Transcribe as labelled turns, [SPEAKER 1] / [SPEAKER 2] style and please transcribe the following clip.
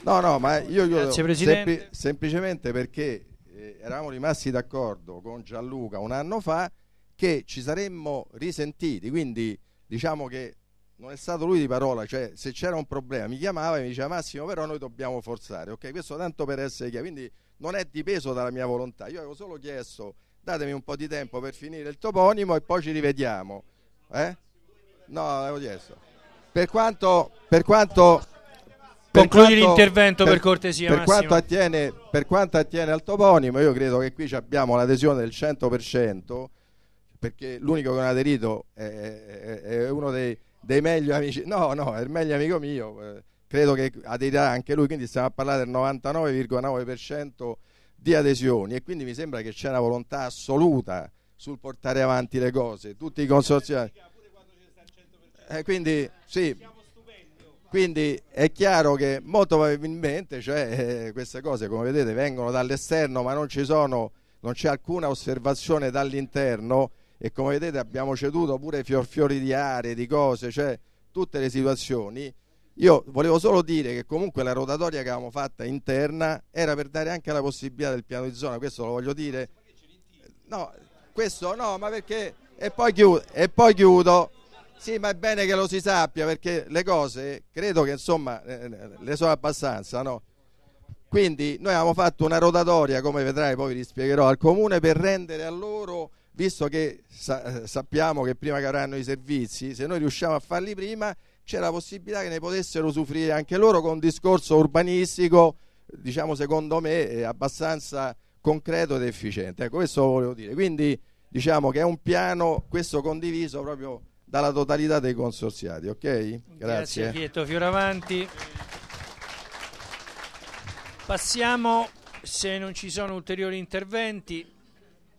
[SPEAKER 1] No, ma io
[SPEAKER 2] Grazie, Presidente.
[SPEAKER 1] semplicemente perché eravamo rimasti d'accordo con Gianluca un anno fa che ci saremmo risentiti, quindi diciamo che non è stato lui di parola, cioè se c'era un problema mi chiamava e mi diceva Massimo però noi dobbiamo forzare, ok? Questo tanto per essere chiaro, quindi non è dipeso dalla mia volontà, io avevo solo chiesto datemi un po' di tempo per finire il toponimo e poi ci rivediamo. No, avevo chiesto. Per quanto
[SPEAKER 2] Concludi l'intervento per cortesia,
[SPEAKER 1] per
[SPEAKER 2] Massimo.
[SPEAKER 1] quanto attiene al toponimo, io credo che qui abbiamo l'adesione del 100%, perché l'unico che non ha aderito è uno dei meglio amici, no, è il meglio amico mio, credo che aderirà anche lui, quindi stiamo a parlare del 99,9% di adesioni, e quindi mi sembra che c'è una volontà assoluta sul portare avanti le cose, tutti i consorziati. Quindi sì. Quindi è chiaro che molto probabilmente queste cose, come vedete, vengono dall'esterno, ma non c'è alcuna osservazione dall'interno, e come vedete abbiamo ceduto pure fiori di aree, di cose, cioè tutte le situazioni. Io volevo solo dire che comunque la rotatoria che avevamo fatta interna era per dare anche la possibilità del piano di zona, questo lo voglio dire. No, questo no, ma perché e poi chiudo. Sì, ma è bene che lo si sappia, perché le cose credo che insomma le so abbastanza, no? Quindi noi avevamo fatto una rotatoria, come vedrai, poi vi spiegherò, al comune per rendere a loro, visto che sappiamo che prima che avranno i servizi, se noi riusciamo a farli prima, c'è la possibilità che ne potessero usufruire anche loro con un discorso urbanistico, diciamo secondo me, abbastanza concreto ed efficiente. Ecco, questo lo volevo dire. Quindi diciamo che è un piano, questo condiviso proprio dalla totalità dei consorziati, ok?
[SPEAKER 2] Grazie Pietro Fioravanti. Passiamo, se non ci sono ulteriori interventi,